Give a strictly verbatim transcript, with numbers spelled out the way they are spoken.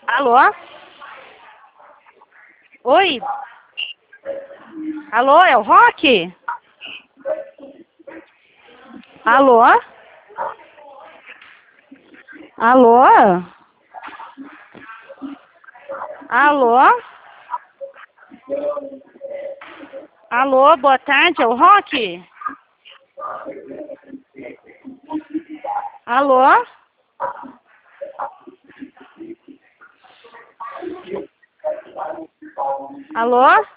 Alô? Oi? Alô, é o Rock? Alô? Alô? Alô? Alô, boa tarde, é o Rock? Alô? Alô?